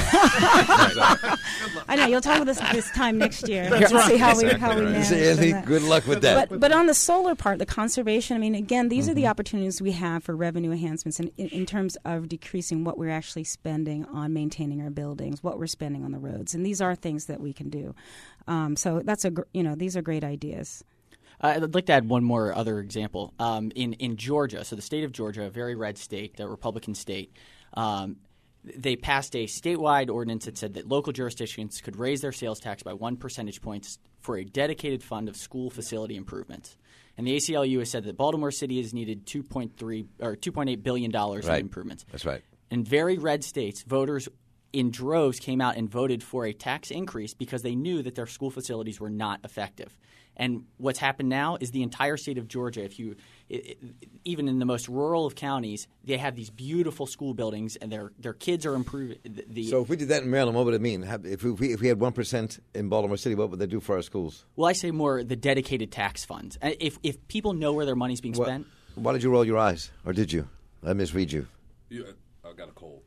I know you'll talk with us this time next year. That's We'll right. See how we Exactly how we right. manage Say, Anthony, that. good luck with that. But, but on the solar part, the conservation, I mean, again, these Mm-hmm. are the opportunities we have for revenue enhancements in, in, in terms of decreasing what we're actually spending on maintaining our buildings, what we're spending on the roads. And these are things that we can do. Um, so that's a, gr- you know, these are great ideas. Uh, I'd like to add one more other example. Um, in, in Georgia, so the state of Georgia, a very red state, a Republican state, um, they passed a statewide ordinance that said that local jurisdictions could raise their sales tax by one percentage points for a dedicated fund of school facility improvements. And the A C L U has said that Baltimore City has needed two point three or two point eight billion dollars Right. in improvements. That's right. In very red states, voters in droves came out and voted for a tax increase because they knew that their school facilities were not effective. And what's happened now is the entire state of Georgia, if you it, it, even in the most rural of counties, they have these beautiful school buildings, and their their kids are improving. The, the, So if we did that in Maryland, what would it mean? Have, if, we, if we had one percent in Baltimore City, what would they do for our schools? well, I say more the dedicated tax funds. Uh, If if people know where their money's being What- spent, Why did you roll your eyes? Or did you? I misread you. You, I got a cold.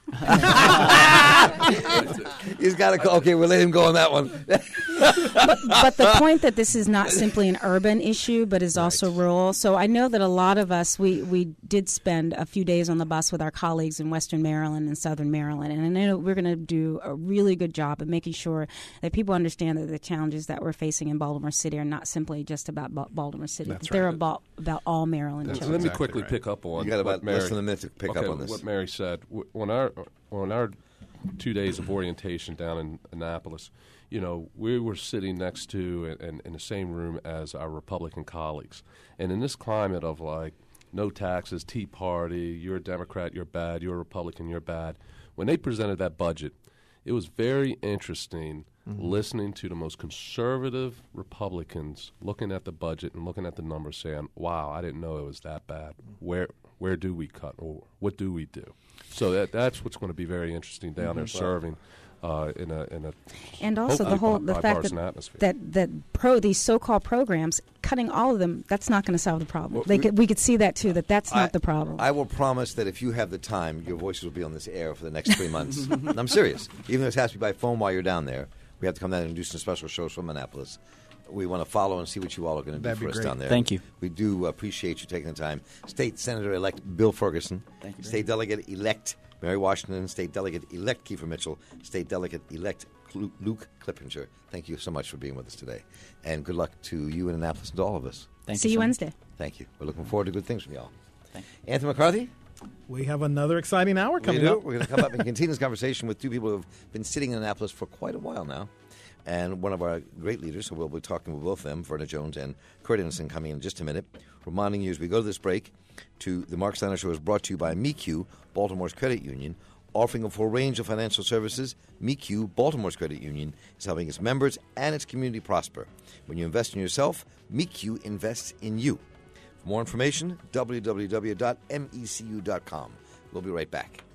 He's got to. Okay, we'll let him go on that one. But the point that this is not simply an urban issue, but is also rural. So I know that a lot of us, we, we did spend a few days on the bus with our colleagues in Western Maryland and Southern Maryland. And I know we're going to do a really good job of making sure that people understand that the challenges that we're facing in Baltimore City are not simply just about Ba- Baltimore City. That's They're right. about, about all Maryland That's Let children. me exactly quickly right. pick up on You got about what Mary, less than a minute to pick okay, up on this. What Mary said. W- On our on our two days of orientation down in Annapolis, you know, we were sitting next to and in the same room as our Republican colleagues, and in this climate of like no taxes, Tea Party, you're a Democrat, you're bad, you're a Republican, you're bad. When they presented that budget, it was very interesting mm-hmm. listening to the most conservative Republicans looking at the budget and looking at the numbers, saying, "Wow, I didn't know it was that bad. Where where do we cut, or what do we do?" So that that's what's going to be very interesting down there serving uh, in a in a And also the hopefully whole bi- the fact bipartisan that, atmosphere. that that pro these so-called programs, cutting all of them, that's not going to solve the problem. Well, they we- could, we could see that too. That that's I- not the problem. I will promise that if you have the time, your voices will be on this air for the next three months. And I'm serious. Even though it has to be by phone while you're down there, we have to come down and do some special shows from Annapolis. We want to follow and see what you all are going to do That'd for be us great. down there. Thank you. We do appreciate you taking the time. State Senator-elect Bill Ferguson. Thank you very State Delegate-elect Mary Washington, State Delegate-elect Kiefer Mitchell, State Delegate-elect Luke Clippinger. Thank you so much for being with us today. And good luck to you in Annapolis and to all of us. Thank See you, you Wednesday. Thank you. We're looking forward to good things from y'all. Anthony McCarthy? We have another exciting hour coming we do. up. We're going to come up and continue this conversation with two people who have been sitting in Annapolis for quite a while now. And one of our great leaders, so we'll be talking with both of them, Verna Jones and Kurt Innocent, coming in just a minute. Reminding you as we go to this break, to the Mark Steiner Show is brought to you by M E Q, Baltimore's credit union, offering a full range of financial services. M E Q, Baltimore's credit union, is helping its members and its community prosper. When you invest in yourself, M E Q invests in you. For more information, w w w dot m e c u dot com. We'll be right back.